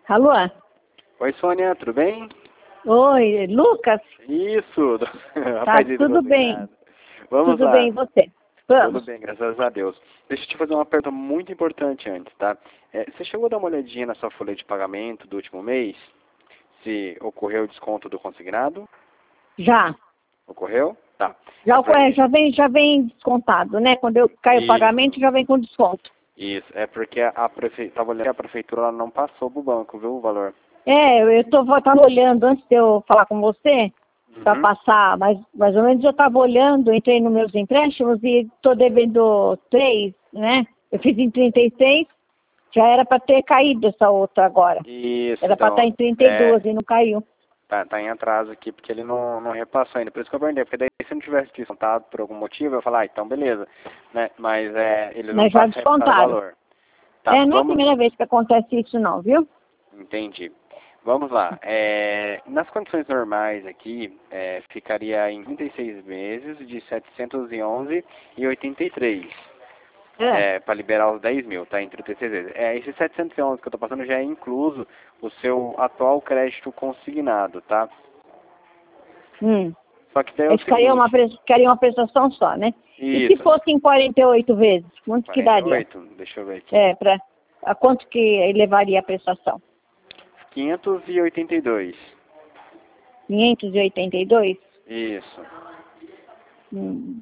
Alô? Oi, Sônia, tudo bem? Oi, Lucas? Isso, Tá, rapaz, tudo bem. Vamos Tudo lá. bem, e você? Tudo Vamos. bem, graças a Deus. Deixa eu te fazer uma pergunta muito importante antes, tá? Você chegou a dar uma olhadinha na sua folha de pagamento do último mês? Se ocorreu o desconto do consignado? Já. Ocorreu? Tá. Já, É porque... já vem descontado, né? Quando eu cai o pagamento, Isso, já vem com desconto. isso. É porque tava olhando que a prefeitura ela não passou pro banco, viu, o valor? Tava olhando antes de eu falar com você, para Uhum. passar, mas mais ou menos eu estava olhando, entrei nos meus empréstimos e estou devendo 3, né? Eu fiz em 36, já era para ter caído essa outra agora. Isso, Era para estar então, em 32 e não caiu. tá em atraso aqui, porque ele não repassou ainda. Por isso que eu perguntei, porque daí se não tivesse descontado por algum motivo, eu ia falar, então beleza, né? Mas ele não Mas já passa repassaram o descontaram. valor. Tá, Não é a vamos, primeira vez que acontece isso não, viu? entendi. Vamos lá. Nas condições normais aqui, ficaria em 36 meses de 711,83. Para liberar os 10 mil, tá? Em 36 vezes. Esse 711 que eu tô passando já é incluso o seu atual crédito consignado, tá? Só que daí é o Eles seguinte. queriam uma prestação só, né? E se Isso. fosse em 48 vezes, quanto que daria? 48, deixa eu ver aqui. A quanto que levaria a prestação? 582. 582? Isso. Hum,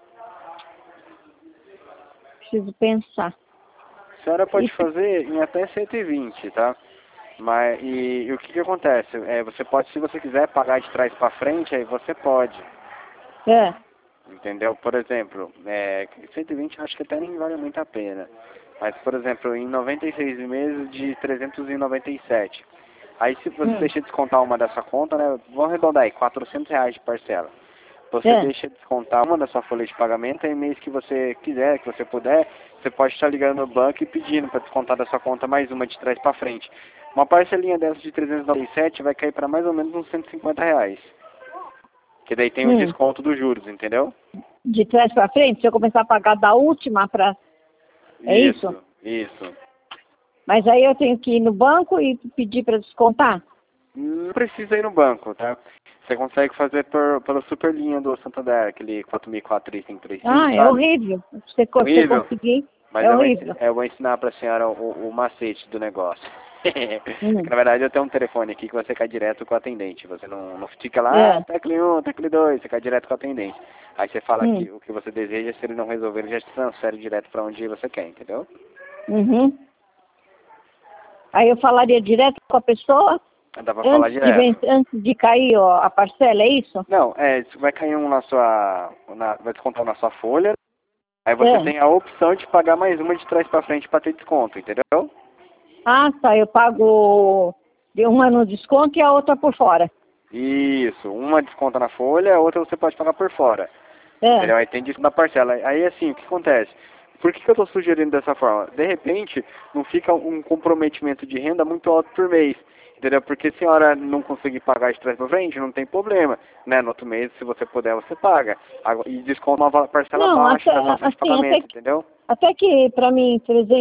preciso pensar. A senhora pode E, fazer em até 120, tá? Mas e o que que acontece? Você pode, se você quiser pagar de trás para frente, aí você pode. Entendeu? Por exemplo, 120 eu acho que até nem vale muito a pena. Mas, por exemplo, em 96 meses de 397. Aí se você deixa descontar uma dessa conta, né? Vamos arredondar aí, R$ 400 de parcela. Você deixa descontar uma da sua folha de pagamento, aí mês que você quiser, que você puder, você pode estar ligando no banco e pedindo para descontar da sua conta mais uma de trás para frente. Uma parcelinha dessa de 397 vai cair para mais ou menos uns R$ 150. Que daí tem o desconto dos juros, entendeu? de trás para frente, se eu começar a pagar da última para... É isso? Isso. Mas aí eu tenho que ir no banco e pedir para descontar? Não precisa ir no banco, tá? Você consegue fazer pela superlinha do Santander, aquele 40043535, É sabe? horrível. Você Horrível. conseguir, Mas é horrível. eu vou ensinar pra senhora o macete do negócio. Hum. Que, na verdade, eu tenho um telefone aqui que você cai direto com o atendente. Você não fica lá, tecle 1, tecle 2, você cai direto com o atendente. Aí você fala que o que você deseja, se ele não resolver, ele já te transfere direto pra onde você quer, entendeu? Aí eu falaria direto com a pessoa Dá pra falar direto. antes de cair a parcela, é isso? Não, vai cair um vai descontar na sua folha. Aí você tem a opção de pagar mais uma de trás pra frente pra ter desconto, entendeu? Ah, tá. Eu pago uma no desconto e a outra por fora. Isso, uma desconta na folha, a outra você pode pagar por fora. Entendeu? Aí tem desconto na parcela. Aí assim, o que acontece? Por que eu estou sugerindo dessa forma? De repente, não fica um comprometimento de renda muito alto por mês. Entendeu? Porque se a senhora não conseguir pagar de trás para frente, não tem problema. Né? No outro mês, se você puder, você paga. E desconta uma parcela baixa da sua folha de pagamento, entendeu? Até que para mim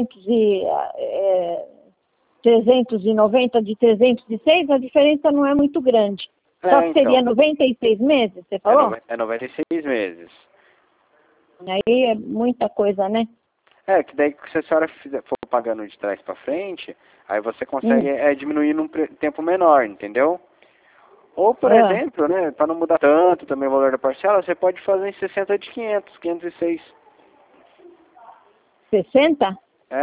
390 de 306, a diferença não é muito grande. Só que seria Então. 96 meses, você falou? É 96 meses. Aí é muita coisa, né? Que daí se a senhora for pagando de trás para frente, aí você consegue diminuir num tempo menor, entendeu? Ou, por exemplo, né, para não mudar tanto também o valor da parcela, você pode fazer em 60 de 506. 60?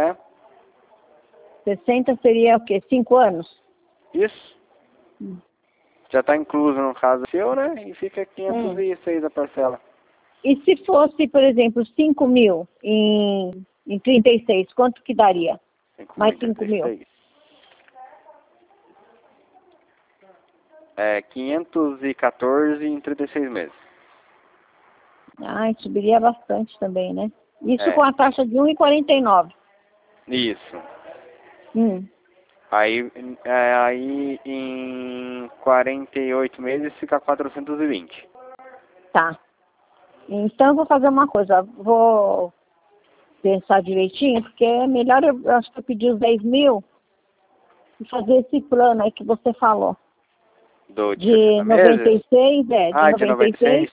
60 seria o quê? 5 anos? Isso. Já está incluso no caso seu, né? E fica 506 a parcela. E se fosse, por exemplo, 5 mil em 36, quanto que daria? Mais 5 mil? 514 em 36 meses. Subiria bastante também, né? Isso com a taxa de 1,49. Isso. Aí em 48 meses fica 420. Tá. Então eu vou fazer uma coisa, vou pensar direitinho, porque é melhor eu acho que eu pedir os 10 mil e fazer esse plano aí que você falou. De 96, de de 96.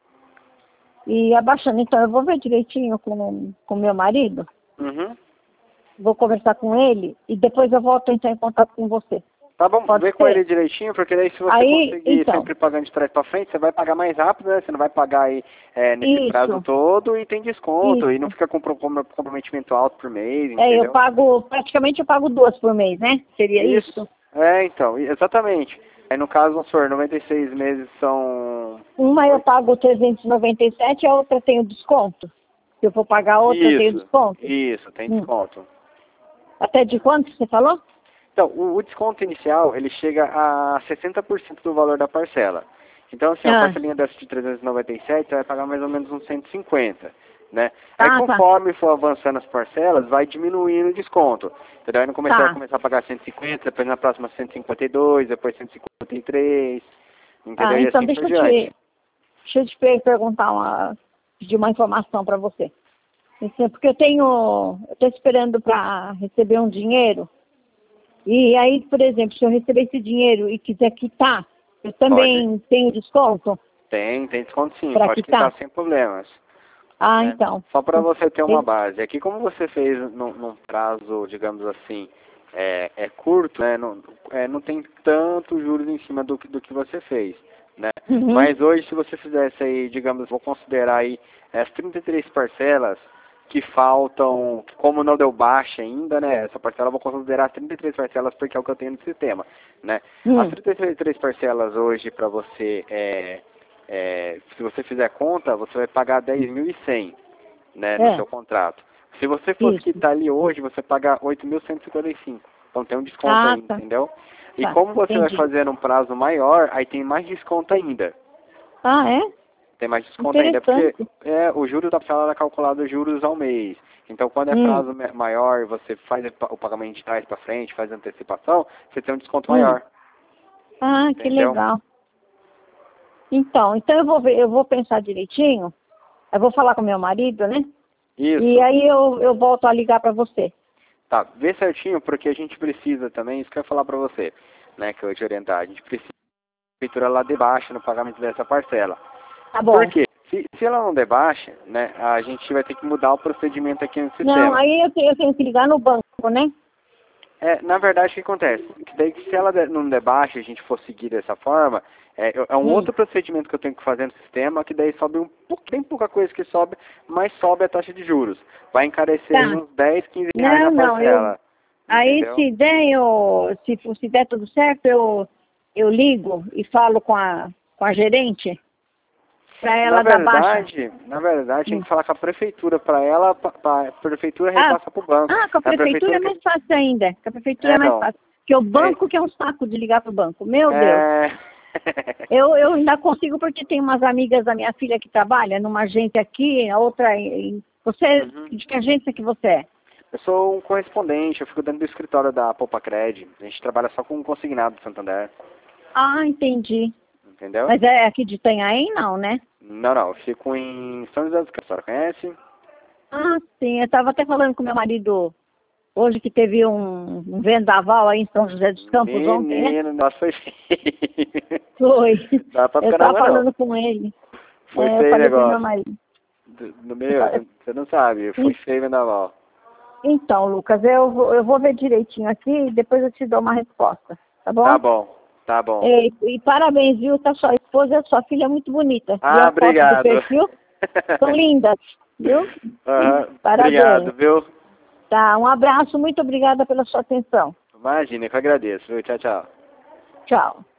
E abaixando. Então, eu vou ver direitinho com meu marido. Uhum. Vou conversar com ele e depois eu volto a entrar em contato com você. Tá bom, Pode vê ser? com ele direitinho, porque daí se você conseguir então, sempre pagando de trás para frente, você vai pagar mais rápido, né? Você não vai pagar aí nesse prazo todo e tem desconto, e não fica com comprometimento alto por mês, entendeu? praticamente eu pago 2 por mês, né? Seria isso? Então, exatamente. Aí no caso, vamos supor, 96 meses são... Uma eu pago 397 e a outra tem o desconto. Se eu for pagar a outra, tem o desconto? Isso, tem desconto. Até de quanto você falou? Então, o desconto inicial, ele chega a 60% do valor da parcela. Então, assim, a parcelinha dessa de 397, você vai pagar mais ou menos uns 150, né? Aí, conforme for avançando as parcelas, vai diminuindo o desconto. Entendeu? Aí, no começo, vai começar a pagar 150, depois na próxima 152, depois 153, entendeu? E então assim por diante. deixa eu te perguntar, pedir uma informação para você. Porque eu estou esperando para receber um dinheiro. E aí, por exemplo, se eu receber esse dinheiro e quiser quitar, eu também tenho desconto? Tem desconto sim, pra pode quitar sem problemas. Então. Só para você ter uma base. Aqui, como você fez num prazo, digamos assim, curto, né, não tem tanto juros em cima do que você fez, né? Mas hoje, se você fizesse aí, digamos, vou considerar aí as 33 parcelas que faltam, como não deu baixa ainda, né? Essa parcela eu vou considerar 33 parcelas porque é o que eu tenho no sistema, né? As 33 parcelas hoje para você, se você fizer conta, você vai pagar 10.100, né? No seu contrato. Se você fosse quitar ali hoje, você paga 8.155. Então tem um desconto aí, entendeu? E como você vai fazer num prazo maior, aí tem mais desconto ainda. Tem mais desconto ainda, porque o juros da parcela era calculado juros ao mês. Então, quando é prazo maior, você faz o pagamento de trás para frente, faz a antecipação, você tem um desconto maior. Que legal. Então eu vou pensar direitinho, eu vou falar com meu marido, né? Isso. E aí eu volto a ligar para você. Tá, vê certinho, porque a gente precisa também, isso que eu ia falar para você, né, que eu ia te orientar, a gente precisa de prefeitura lá de baixo no pagamento dessa parcela. Tá bom. Por quê? Se ela não debaixa, né, a gente vai ter que mudar o procedimento aqui no sistema. Não, aí eu tenho que ligar no banco, né? Na verdade, o que acontece? Que daí, se ela não debaixa, a gente for seguir dessa forma, é um outro procedimento que eu tenho que fazer no sistema, que daí sobe tem pouca coisa que sobe, mas sobe a taxa de juros. Vai encarecer aí uns 10, 15 reais na parcela. Aí se der tudo certo, eu ligo e falo com a gerente. Pra ela dar baixa. Na verdade, tem que falar com a prefeitura, para a prefeitura repassa para o banco. Com a prefeitura é mais fácil ainda. Com a prefeitura é mais fácil. Porque o banco que é um saco de ligar pro banco. Meu Deus. Eu ainda consigo porque tem umas amigas da minha filha que trabalham numa agência aqui, a outra... Você, de que agência que você é? Eu sou um correspondente, eu fico dentro do escritório da Popacred. A gente trabalha só com consignado do Santander. Entendi. Entendeu? Mas é aqui de Itanhaém, não, né? Não, eu fico em São José dos Campos, a senhora conhece? Sim, eu estava até falando com meu marido hoje que teve um vendaval aí em São José dos Campos ontem, né? Menino, nossa, foi feio. Foi. Dá pra eu estava falando com ele. Foi feio o negócio. Meu marido. No meu, você não sabe, foi feio o vendaval. Então, Lucas, eu vou ver direitinho aqui e depois eu te dou uma resposta, tá bom? Tá bom. E parabéns, viu? Tá sua esposa e sua filha muito bonita. Obrigado. Do perfil são lindas, viu? Parabéns. Obrigado, viu? Tá, um abraço, muito obrigada pela sua atenção. Imagina, eu que agradeço, viu? Tchau, tchau. Tchau.